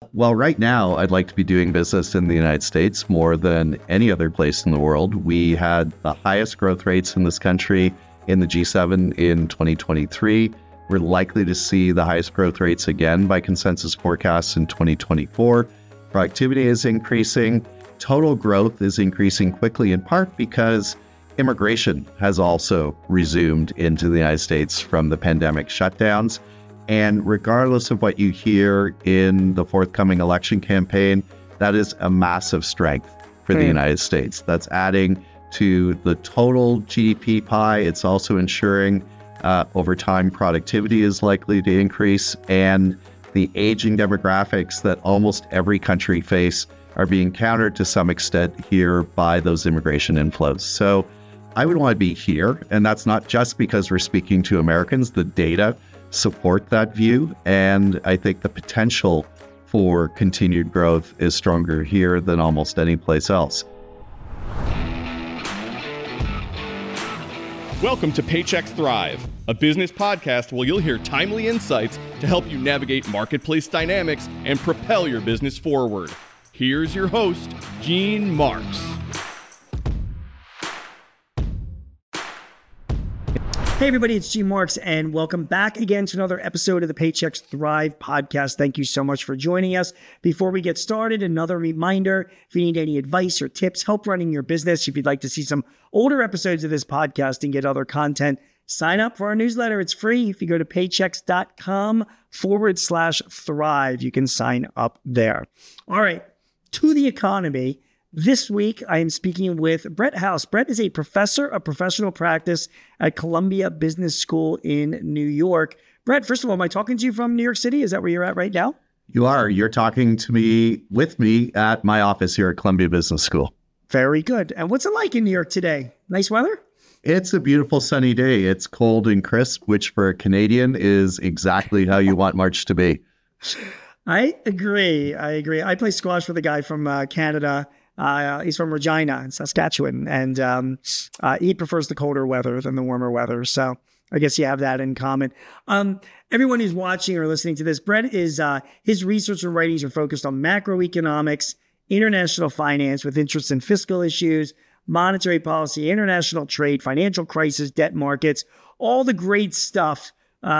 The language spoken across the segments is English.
Well, right now, I'd like to be doing business in the United States more than any other place in the world. We had the highest growth rates in this country in the G7 in 2023. We're likely to see the highest growth rates again by consensus forecasts in 2024. Productivity is increasing. Total growth is increasing quickly, in part because immigration has also resumed into the United States from the pandemic shutdowns. And regardless of what you hear in the forthcoming election campaign, that is a massive strength for the United States. That's adding to the total GDP pie. It's also ensuring over time productivity is likely to increase, and the aging demographics that almost every country face are being countered to some extent here by those immigration inflows. So I would want to be here, and that's not just because we're speaking to Americans. The data support that view, and I think the potential for continued growth is stronger here than almost any place else. Welcome to Paychex Thrive, a business podcast where you'll hear timely insights to help you navigate marketplace dynamics and propel your business forward. Here's your host, Gene Marks. Hey everybody, it's Gene Marks, and welcome back again to another episode of the Paychex Thrive podcast. Thank you so much for joining us. Before we get started, another reminder, if you need any advice or tips, help running your business, if you'd like to see some older episodes of this podcast and get other content, sign up for our newsletter. It's free. If you go to paychex.com/thrive, you can sign up there. All right, to the economy. This week, I am speaking with Brett House. Brett is a professor of professional practice at Columbia Business School in New York. Brett, first of all, am I talking to you from New York City? Is that where you're at right now? You are. You're talking to me with me at my office here at Columbia Business School. Very good. And what's it like in New York today? Nice weather? It's a beautiful sunny day. It's cold and crisp, which for a Canadian is exactly how you want March to be. I agree. I play squash with a guy from Canada. He's from Regina in Saskatchewan, and he prefers the colder weather than the warmer weather. So I guess you have that in common. Everyone who's watching or listening to this, Brett is his research and writings are focused on macroeconomics, international finance with interest in fiscal issues, monetary policy, international trade, financial crisis, debt markets, all the great stuff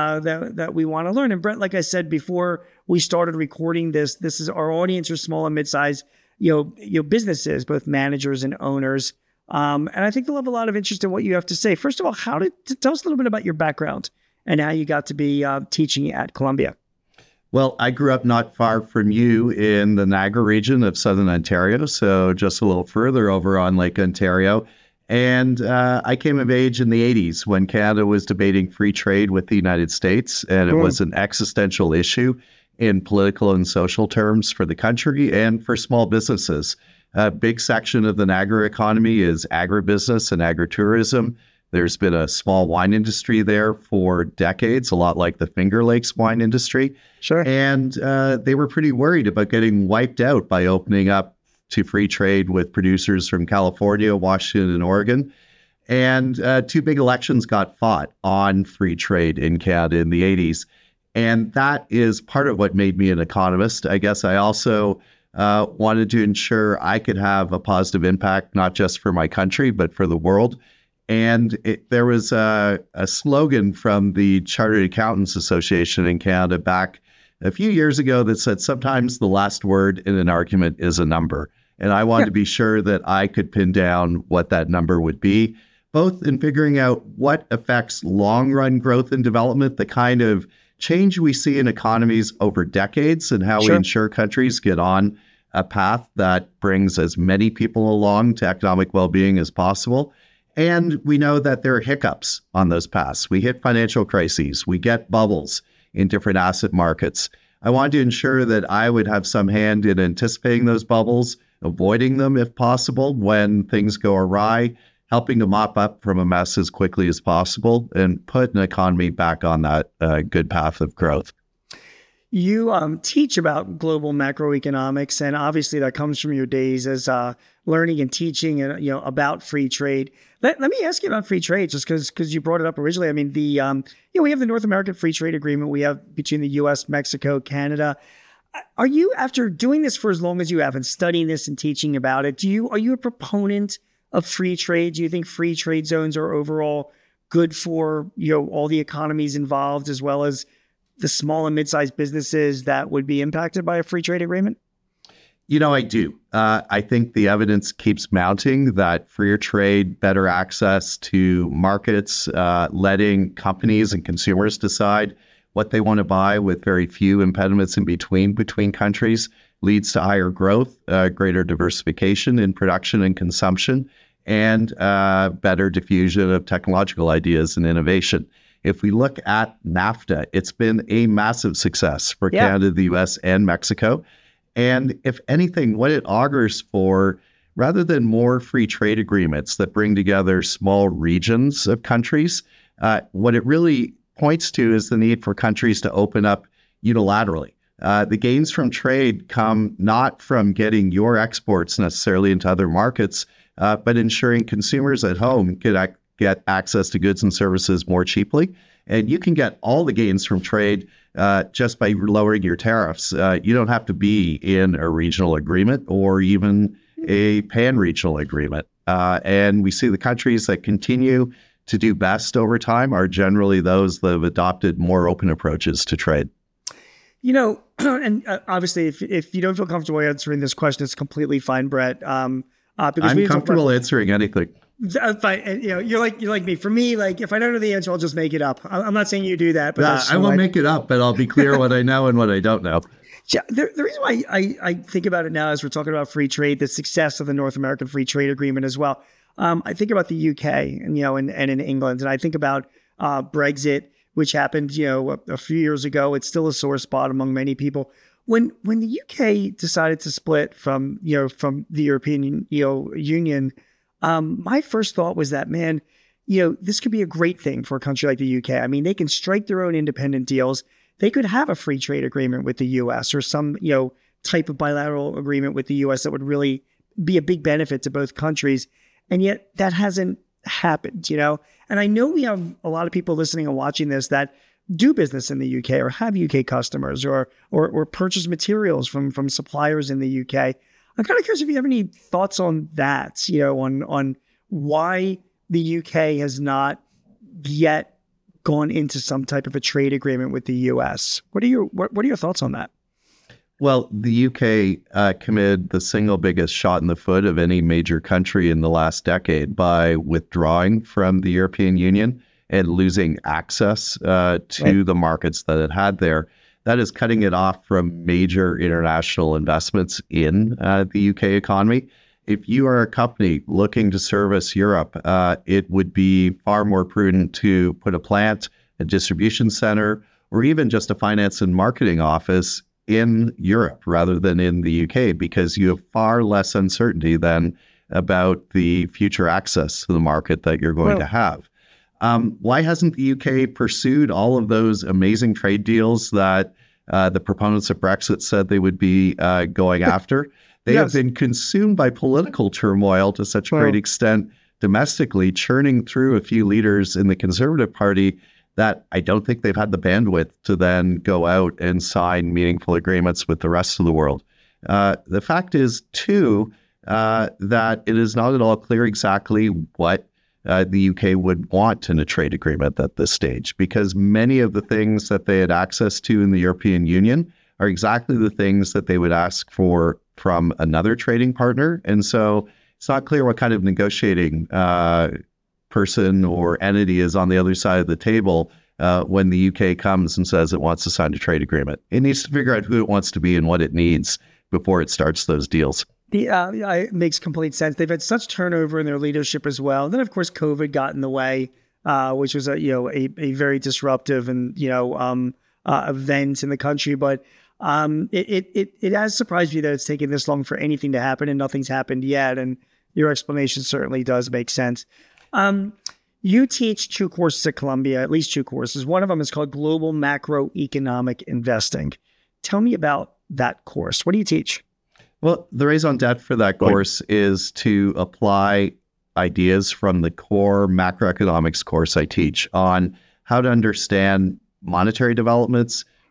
that we want to learn. And Brett, like I said before we started recording this is our audience are small and mid-sized businesses, both managers and owners. And I think they'll have a lot of interest in what you have to say. First of all, tell us a little bit about your background and how you got to be teaching at Columbia. Well, I grew up not far from you in the Niagara region of Southern Ontario, so just a little further over on Lake Ontario. And I came of age in the 80s when Canada was debating free trade with the United States, and it was an existential issue in political and social terms for the country and for small businesses. A big section of the Niagara economy is agribusiness and agritourism. There's been a small wine industry there for decades, a lot like the Finger Lakes wine industry. Sure. And they were pretty worried about getting wiped out by opening up to free trade with producers from California, Washington, and Oregon. And two big elections got fought on free trade in Canada in the 80s. And that is part of what made me an economist. I guess I also wanted to ensure I could have a positive impact, not just for my country, but for the world. And there was a slogan from the Chartered Accountants Association in Canada back a few years ago that said, sometimes the last word in an argument is a number. And I wanted to be sure that I could pin down what that number would be, both in figuring out what affects long-run growth and development, the kind of change we see in economies over decades, and how we ensure countries get on a path that brings as many people along to economic well-being as possible. And we know that there are hiccups on those paths. We hit financial crises. We get bubbles in different asset markets. I wanted to ensure that I would have some hand in anticipating those bubbles, avoiding them if possible when things go awry, helping to mop up from a mess as quickly as possible and put an economy back on that good path of growth. You teach about global macroeconomics, and obviously that comes from your days as learning and teaching, and about free trade. Let me ask you about free trade, just because you brought it up originally. I mean, we have the North American Free Trade Agreement we have between the U.S., Mexico, Canada. Are you, after doing this for as long as you have and studying this and teaching about it, are you a proponent of free trade? Do you think free trade zones are overall good for, all the economies involved, as well as the small and mid-sized businesses that would be impacted by a free trade agreement? I do. I think the evidence keeps mounting that freer trade, better access to markets, letting companies and consumers decide what they want to buy with very few impediments in between countries leads to higher growth, greater diversification in production and consumption, and better diffusion of technological ideas and innovation. If we look at NAFTA, it's been a massive success for Canada, the US, and Mexico. And if anything, what it augurs for, rather than more free trade agreements that bring together small regions of countries, what it really points to is the need for countries to open up unilaterally. The gains from trade come not from getting your exports necessarily into other markets, but ensuring consumers at home can get access to goods and services more cheaply. And you can get all the gains from trade just by lowering your tariffs. You don't have to be in a regional agreement or even a pan-regional agreement. And we see the countries that continue to do best over time are generally those that have adopted more open approaches to trade. And obviously, if you don't feel comfortable answering this question, it's completely fine, Brett. Because I'm comfortable answering anything. Fine. And, you're like me. For me, if I don't know the answer, I'll just make it up. I'm not saying you do that, but I won't make it up, but I'll be clear what I know and what I don't know. Yeah, the reason why I think about it now as we're talking about free trade, the success of the North American Free Trade Agreement as well. I think about the UK and in England, and I think about Brexit, which happened a few years ago. It's still a sore spot among many people. When the UK decided to split from the European Union, my first thought was that, man, this could be a great thing for a country like the UK. I mean, they can strike their own independent deals. They could have a free trade agreement with the US or some type of bilateral agreement with the US that would really be a big benefit to both countries. And yet that hasn't happened, And I know we have a lot of people listening and watching this that do business in the UK or have UK customers or purchase materials from suppliers in the UK. I'm kind of curious if you have any thoughts on that, on why the UK has not yet gone into some type of a trade agreement with the US. What are your thoughts on that? Well, the UK committed the single biggest shot in the foot of any major country in the last decade by withdrawing from the European Union and losing access to the markets that it had there. That is cutting it off from major international investments in the UK economy. If you are a company looking to service Europe, it would be far more prudent to put a plant, a distribution center, or even just a finance and marketing office in Europe rather than in the UK, because you have far less uncertainty than about the future access to the market that you're going to have. Why hasn't the UK pursued all of those amazing trade deals that the proponents of Brexit said they would be going after? They have been consumed by political turmoil to such a great extent domestically, churning through a few leaders in the Conservative Party that I don't think they've had the bandwidth to then go out and sign meaningful agreements with the rest of the world. The fact is, too, that it is not at all clear exactly what the UK would want in a trade agreement at this stage, because many of the things that they had access to in the European Union are exactly the things that they would ask for from another trading partner. And so it's not clear what kind of negotiating person or entity is on the other side of the table when the UK comes and says it wants to sign a trade agreement. It needs to figure out who it wants to be and what it needs before it starts those deals. It makes complete sense. They've had such turnover in their leadership as well. And then, of course, COVID got in the way, which was a very disruptive and event in the country. But it has surprised me that it's taken this long for anything to happen, and nothing's happened yet. And your explanation certainly does make sense. You teach 2 courses at Columbia, at least 2 courses. One of them is called Global Macroeconomic Investing. Tell me about that course. What do you teach? Well, the raison d'etre for that course is to apply ideas from the core macroeconomics course I teach on how to understand monetary developments,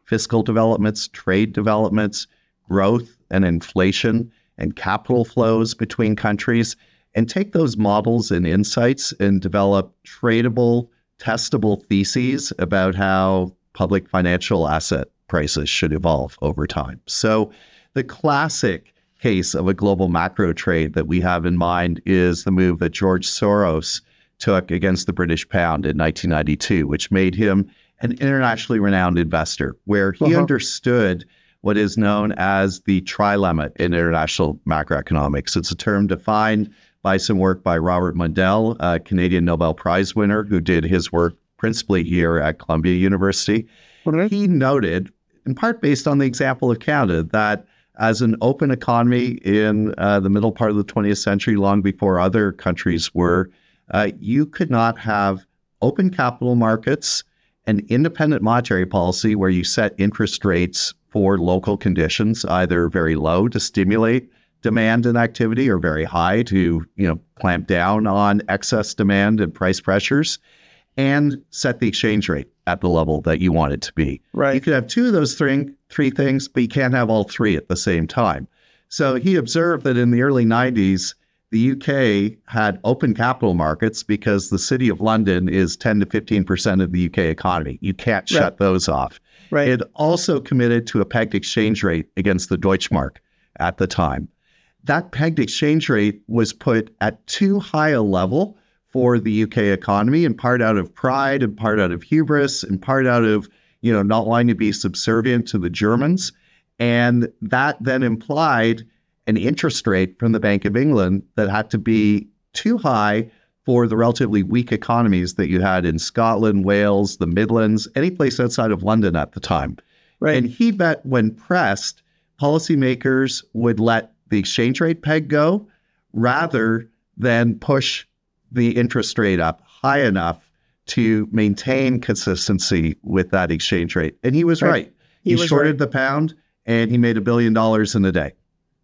fiscal developments, trade developments, growth and inflation, and capital flows between countries, and take those models and insights and develop tradable, testable theses about how public financial asset prices should evolve over time. So the classic case of a global macro trade that we have in mind is the move that George Soros took against the British pound in 1992, which made him an internationally renowned investor, where he understood what is known as the trilemma in international macroeconomics. It's a term defined by some work by Robert Mundell, a Canadian Nobel Prize winner who did his work principally here at Columbia University. He noted, in part based on the example of Canada, that as an open economy in the middle part of the 20th century, long before other countries were, you could not have open capital markets, an independent monetary policy where you set interest rates for local conditions, either very low to stimulate demand and activity or very high to, clamp down on excess demand and price pressures, and set the exchange rate at the level that you want it to be. Right. You could have two of those three things, but you can't have all three at the same time. So he observed that in the early 90s, the UK had open capital markets because the City of London is 10 to 15% of the UK economy. You can't shut those off. Right. It also committed to a pegged exchange rate against the Deutschmark at the time. That pegged exchange rate was put at too high a level for the UK economy, in part out of pride, in part out of hubris, in part out of, not wanting to be subservient to the Germans. And that then implied an interest rate from the Bank of England that had to be too high for the relatively weak economies that you had in Scotland, Wales, the Midlands, any place outside of London at the time. Right. And he bet when pressed, policymakers would let the exchange rate peg go rather than push the interest rate up high enough to maintain consistency with that exchange rate. And he was right. He shorted the pound and he made $1 billion in a day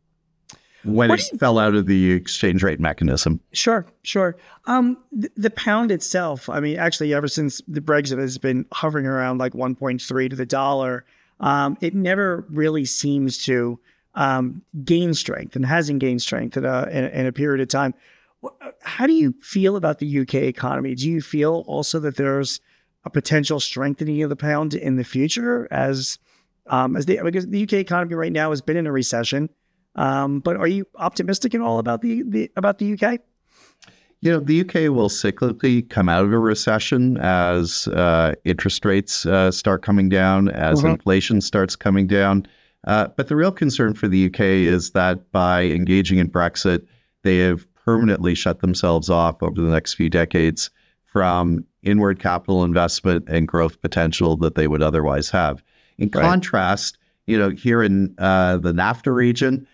when it fell out of the exchange rate mechanism. Sure. The pound itself, actually, ever since the Brexit has been hovering around like 1.3 to the dollar, it never really seems to gain strength and hasn't gained strength in a period of time. How do you feel about the UK economy? Do you feel also that there's a potential strengthening of the pound in the future because the UK economy right now has been in a recession? But are you optimistic at all about the UK? The UK will cyclically come out of a recession as interest rates start coming down, as inflation starts coming down. But the real concern for the UK is that by engaging in Brexit, they have permanently shut themselves off over the next few decades from inward capital investment and growth potential that they would otherwise have. In contrast, here in the NAFTA region,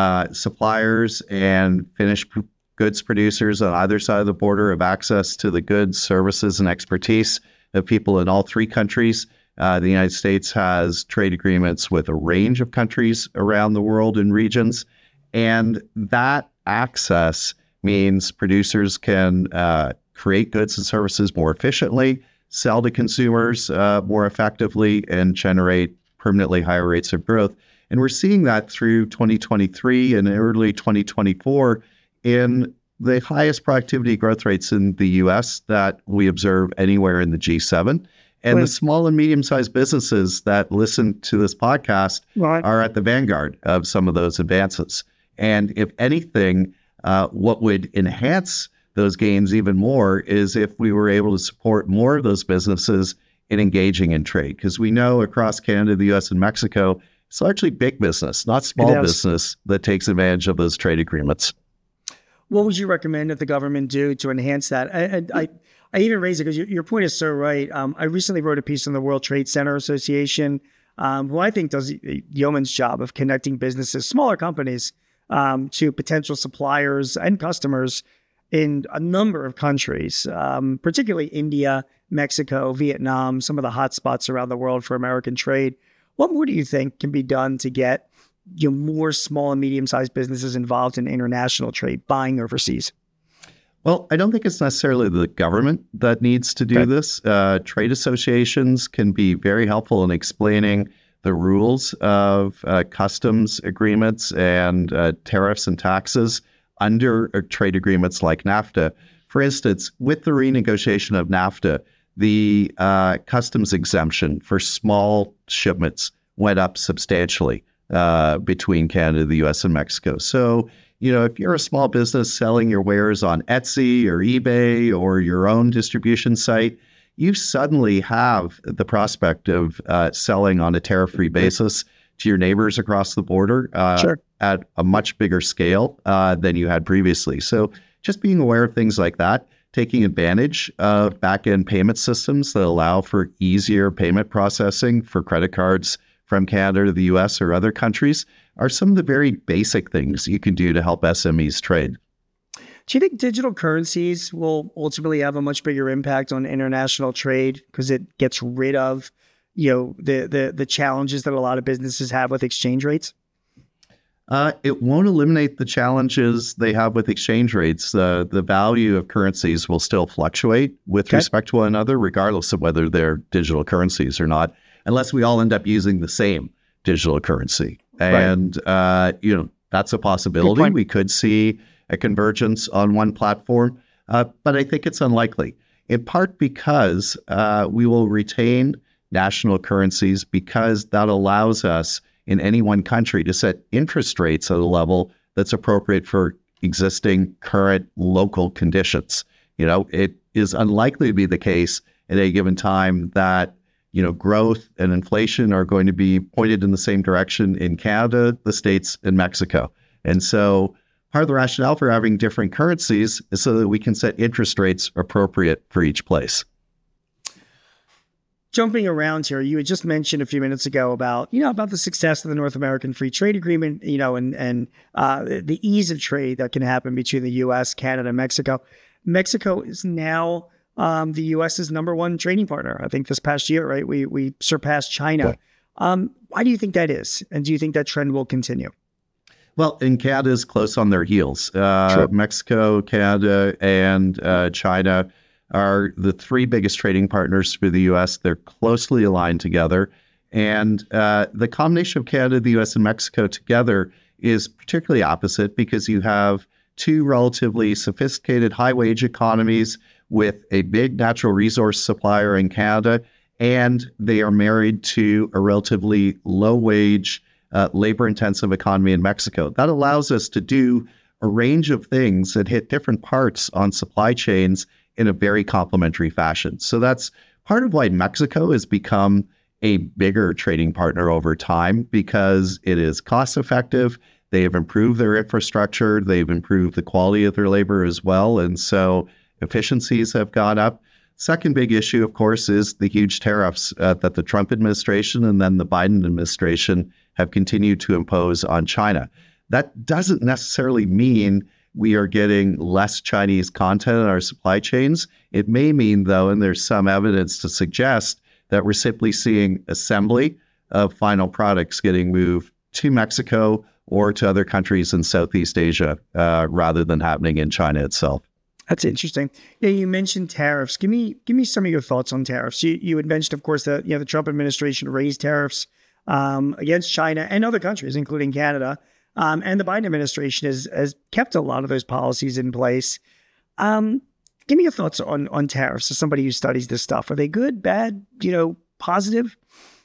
suppliers and finished goods producers on either side of the border have access to the goods, services, and expertise of people in all three countries. The United States has trade agreements with a range of countries around the world and regions. And that access means producers can create goods and services more efficiently, sell to consumers more effectively, and generate permanently higher rates of growth. And we're seeing that through 2023 and early 2024 in the highest productivity growth rates in the U.S. that we observe anywhere in the G7. And the small and medium-sized businesses that listen to this podcast are at the vanguard of some of those advances. And if anything, what would enhance those gains even more is if we were able to support more of those businesses in engaging in trade. Because we know across Canada, the U.S., and Mexico, it's largely big business, not small business, that takes advantage of those trade agreements. What would you recommend that the government do to enhance that? I even raise it because your point is so right. I recently wrote a piece on the World Trade Center Association, who I think does a yeoman's job of connecting businesses, smaller companies, to potential suppliers and customers in a number of countries, particularly India, Mexico, Vietnam, some of the hot spots around the world for American trade. What more do you think can be done to get more small and medium-sized businesses involved in international trade, buying overseas? Well, I don't think it's necessarily the government that needs to do this. Trade associations can be very helpful in explaining the rules of customs agreements and tariffs and taxes under trade agreements like NAFTA. For instance, with the renegotiation of NAFTA, the customs exemption for small shipments went up substantially between Canada, the U.S., and Mexico. So, if you're a small business selling your wares on Etsy or eBay or your own distribution site, you suddenly have the prospect of selling on a tariff-free basis to your neighbors across the border at a much bigger scale than you had previously. So just being aware of things like that, taking advantage of back-end payment systems that allow for easier payment processing for credit cards from Canada to the U.S. or other countries are some of the very basic things you can do to help SMEs trade. Do you think digital currencies will ultimately have a much bigger impact on international trade because it gets rid of, the challenges that a lot of businesses have with exchange rates? It won't eliminate the challenges they have with exchange rates. The value of currencies will still fluctuate with respect to one another, regardless of whether they're digital currencies or not, unless we all end up using the same digital currency. And, that's a possibility. We could see a convergence on one platform, but I think it's unlikely, in part because we will retain national currencies because that allows us in any one country to set interest rates at a level that's appropriate for existing current local conditions. It is unlikely to be the case at a given time that growth and inflation are going to be pointed in the same direction in Canada, the States, and Mexico. And so part of the rationale for having different currencies is so that we can set interest rates appropriate for each place. Jumping around here, you had just mentioned a few minutes ago about the success of the North American Free Trade Agreement, and the ease of trade that can happen between the U.S., Canada, and Mexico. Mexico is now the U.S.'s number one trading partner. I think this past year, right? We surpassed China. Why do you think that is? And do you think that trend will continue? Well, and Canada is close on their heels. Mexico, Canada, and China are the three biggest trading partners for the U.S. They're closely aligned together. And the combination of Canada, the U.S., and Mexico together is particularly opposite because you have two relatively sophisticated high-wage economies with a big natural resource supplier in Canada, and they are married to a relatively low-wage, labor-intensive economy in Mexico. That allows us to do a range of things that hit different parts on supply chains in a very complementary fashion. So that's part of why Mexico has become a bigger trading partner over time, because it is cost effective. They have improved their infrastructure. They've improved the quality of their labor as well. And so efficiencies have gone up. Second big issue, of course, is the huge tariffs that the Trump administration and then the Biden administration have continued to impose on China. That doesn't necessarily mean we are getting less Chinese content in our supply chains. It may mean, though, and there's some evidence to suggest that we're simply seeing assembly of final products getting moved to Mexico or to other countries in Southeast Asia rather than happening in China itself. That's interesting. Yeah, you mentioned tariffs. Give me some of your thoughts on tariffs. You had mentioned, of course, that the Trump administration raised tariffs against China and other countries, including Canada. And the Biden administration has kept a lot of those policies in place. Give me your thoughts on tariffs as somebody who studies this stuff. Are they good, bad, positive?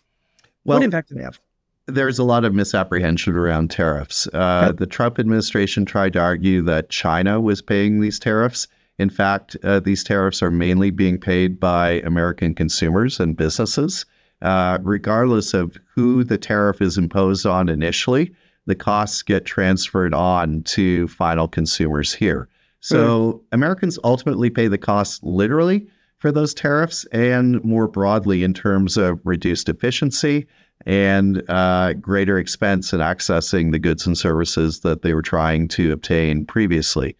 Well, what impact do they have? There's a lot of misapprehension around tariffs. The Trump administration tried to argue that China was paying these tariffs. In fact, these tariffs are mainly being paid by American consumers and businesses. Regardless of who the tariff is imposed on initially, the costs get transferred on to final consumers here. So Americans ultimately pay the costs literally for those tariffs and more broadly in terms of reduced efficiency and greater expense in accessing the goods and services that they were trying to obtain previously.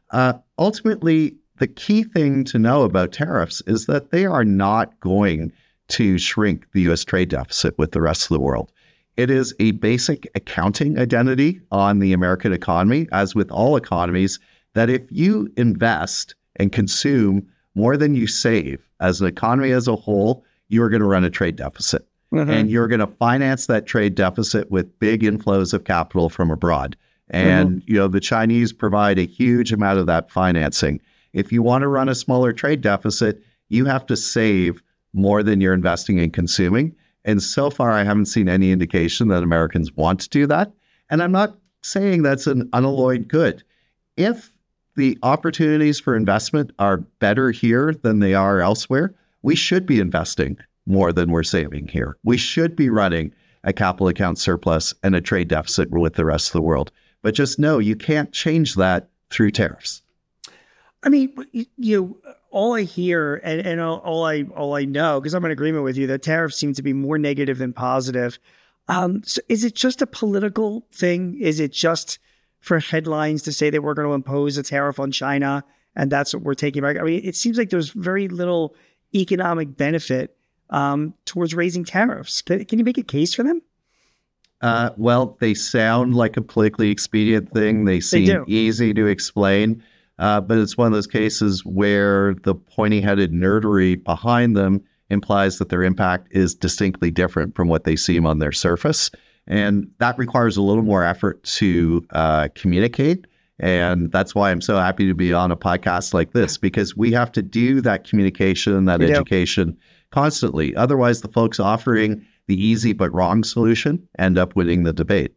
Ultimately, the key thing to know about tariffs is that they are not going to shrink the U.S. trade deficit with the rest of the world. It is a basic accounting identity on the American economy, as with all economies, that if you invest and consume more than you save as an economy as a whole, you are going to run a trade deficit. and you're going to finance that trade deficit with big inflows of capital from abroad. And, the Chinese provide a huge amount of that financing. If you want to run a smaller trade deficit, you have to save more than you're investing in consuming. And so far, I haven't seen any indication that Americans want to do that. And I'm not saying that's an unalloyed good. If the opportunities for investment are better here than they are elsewhere, we should be investing more than we're saving here. We should be running a capital account surplus and a trade deficit with the rest of the world. But just know you can't change that through tariffs. I mean, all I hear and all I know, because I'm in agreement with you, that tariffs seem to be more negative than positive. So is it just a political thing? Is it just for headlines to say that we're going to impose a tariff on China and that's what we're taking back? I mean, it seems like there's very little economic benefit towards raising tariffs. Can you make a case for them? Well, they sound like a politically expedient thing. They seem easy to explain, but it's one of those cases where the pointy-headed nerdery behind them implies that their impact is distinctly different from what they seem on their surface. And that requires a little more effort to communicate. And that's why I'm so happy to be on a podcast like this, because we have to do that communication, that education constantly. Otherwise, the folks offering the easy but wrong solution end up winning the debate.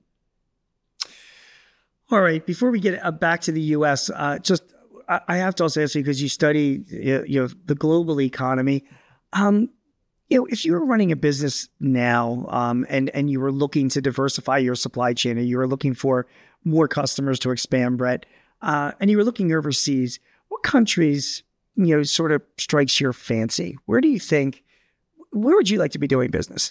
All right. Before we get back to the U.S., I have to also ask you, because you study the global economy. If you were running a business now and you were looking to diversify your supply chain, and you were looking for more customers to expand, Brett, and you were looking overseas, what countries sort of strikes your fancy? Where would you like to be doing business?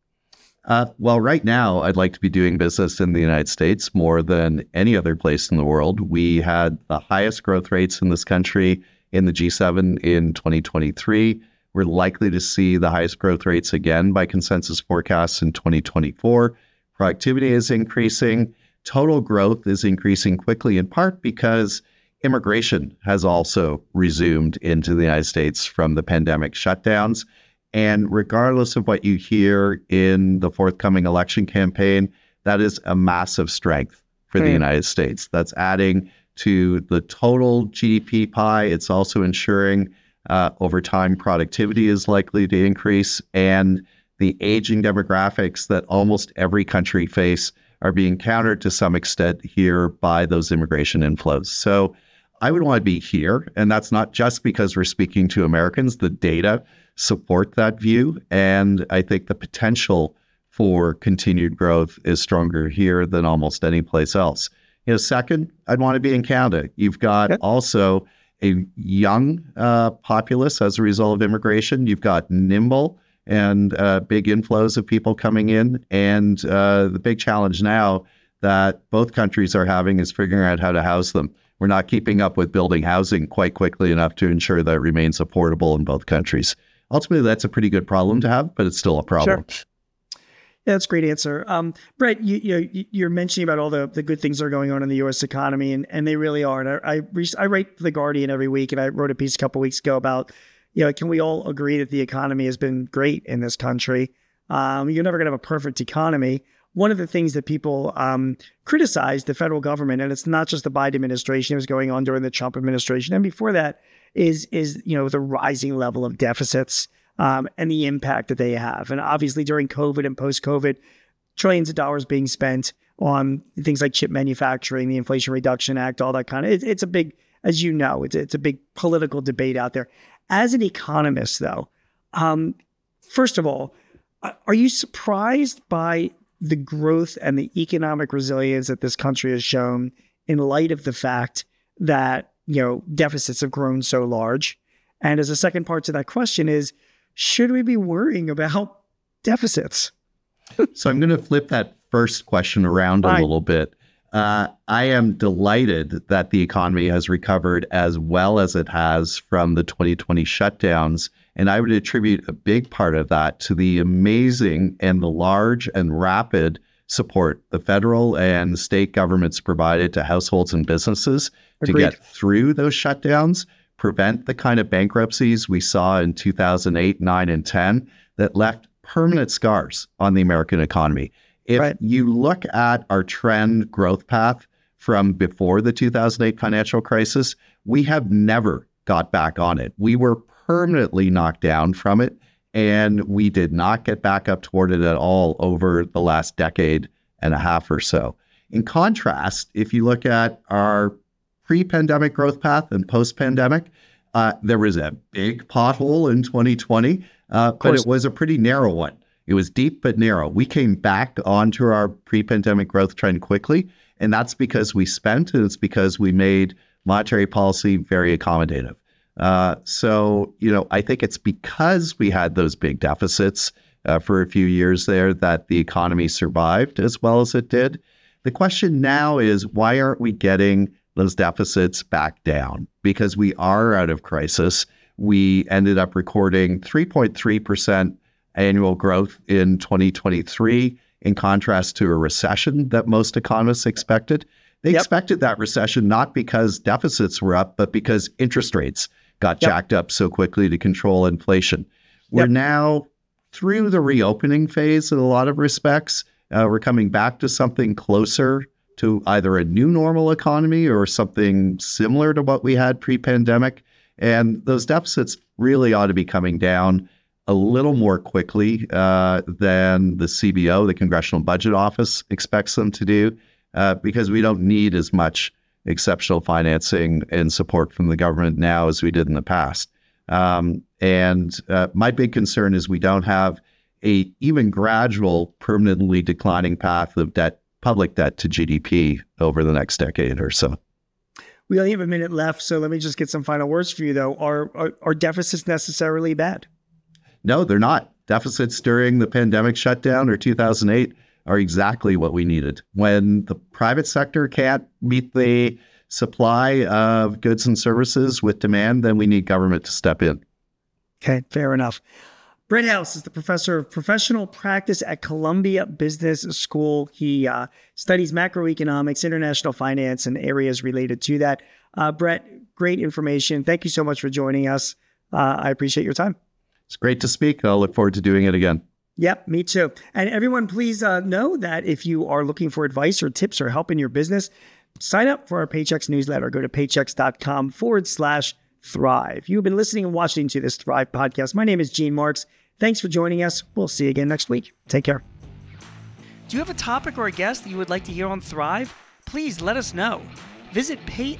Well, right now, I'd like to be doing business in the United States more than any other place in the world. We had the highest growth rates in this country in the G7 in 2023. We're likely to see the highest growth rates again by consensus forecasts in 2024. Productivity is increasing. Total growth is increasing quickly, in part because immigration has also resumed into the United States from the pandemic shutdowns. And regardless of what you hear in the forthcoming election campaign, that is a massive strength for the United States. That's adding to the total GDP pie. It's also ensuring over time productivity is likely to increase, and the aging demographics that almost every country face are being countered to some extent here by those immigration inflows. So I would want to be here, and that's not just because we're speaking to Americans. The data support that view, and I think the potential for continued growth is stronger here than almost any place else. Second, I'd want to be in Canada. You've got also a young populace as a result of immigration. You've got nimble and big inflows of people coming in, and the big challenge now that both countries are having is figuring out how to house them. We're not keeping up with building housing quite quickly enough to ensure that it remains affordable in both countries. Ultimately, that's a pretty good problem to have, but it's still a problem. Sure. Yeah, that's a great answer. Brett, you're mentioning about all the good things that are going on in the U.S. economy, and they really are. And I write for The Guardian every week, and I wrote a piece a couple of weeks ago about, can we all agree that the economy has been great in this country? You're never going to have a perfect economy. One of the things that people criticize the federal government, and it's not just the Biden administration, it was going on during the Trump administration, and before that, is the rising level of deficits and the impact that they have. And obviously during COVID and post-COVID, trillions of dollars being spent on things like chip manufacturing, the Inflation Reduction Act, all that kind of, it's a big, as you know, it's a big political debate out there. As an economist though, first of all, are you surprised by the growth and the economic resilience that this country has shown in light of the fact that deficits have grown so large? And as a second part to that question is, should we be worrying about deficits? So I'm going to flip that first question around a little bit. I am delighted that the economy has recovered as well as it has from the 2020 shutdowns. And I would attribute a big part of that to the amazing and the large and rapid support the federal and state governments provided to households and businesses to get through those shutdowns, prevent the kind of bankruptcies we saw in 2008, 9, and 10 that left permanent scars on the American economy. If you look at our trend growth path from before the 2008 financial crisis, we have never got back on it. We were permanently knocked down from it, and we did not get back up toward it at all over the last decade and a half or so. In contrast, if you look at our pre-pandemic growth path and post-pandemic, there was a big pothole in 2020, but it was a pretty narrow one. It was deep but narrow. We came back onto our pre-pandemic growth trend quickly, and that's because we spent, and it's because we made monetary policy very accommodative. So, I think it's because we had those big deficits for a few years there that the economy survived as well as it did. The question now is, why aren't we getting those deficits back down? Because we are out of crisis. We ended up recording 3.3% annual growth in 2023, in contrast to a recession that most economists expected. They expected that recession not because deficits were up, but because interest rates got jacked up so quickly to control inflation. We're now through the reopening phase in a lot of respects. We're coming back to something closer to either a new normal economy or something similar to what we had pre-pandemic. And those deficits really ought to be coming down a little more quickly than the CBO, the Congressional Budget Office, expects them to do, because we don't need as much exceptional financing and support from the government now as we did in the past. And my big concern is we don't have a even gradual, permanently declining path of public debt to GDP over the next decade or so. We only have a minute left, so let me just get some final words for you, though. Are deficits necessarily bad? No, they're not. Deficits during the pandemic shutdown or 2008 are exactly what we needed. When the private sector can't meet the supply of goods and services with demand, then we need government to step in. Okay, fair enough. Brett House is the professor of professional practice at Columbia Business School. He studies macroeconomics, international finance, and areas related to that. Brett, great information. Thank you so much for joining us. I appreciate your time. It's great to speak. I'll look forward to doing it again. Yep, me too. And everyone, please know that if you are looking for advice or tips or help in your business, sign up for our Paychex newsletter. Go to paychex.com/thrive. You've been listening and watching to this Thrive podcast. My name is Gene Marks. Thanks for joining us. We'll see you again next week. Take care. Do you have a topic or a guest that you would like to hear on Thrive? Please let us know. Visit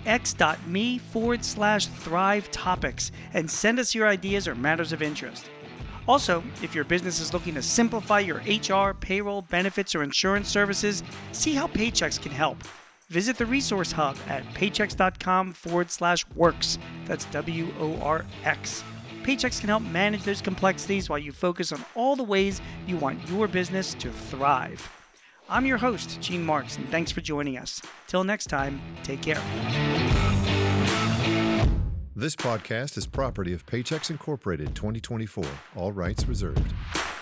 payx.me/Thrive Topics and send us your ideas or matters of interest. Also, if your business is looking to simplify your HR, payroll, benefits, or insurance services, see how Paychex can help. Visit the Resource Hub at paychex.com/works. That's WORX. Paychex can help manage those complexities while you focus on all the ways you want your business to thrive. I'm your host, Gene Marks, and thanks for joining us. Till next time, take care. This podcast is property of Paychex Incorporated 2024. All rights reserved.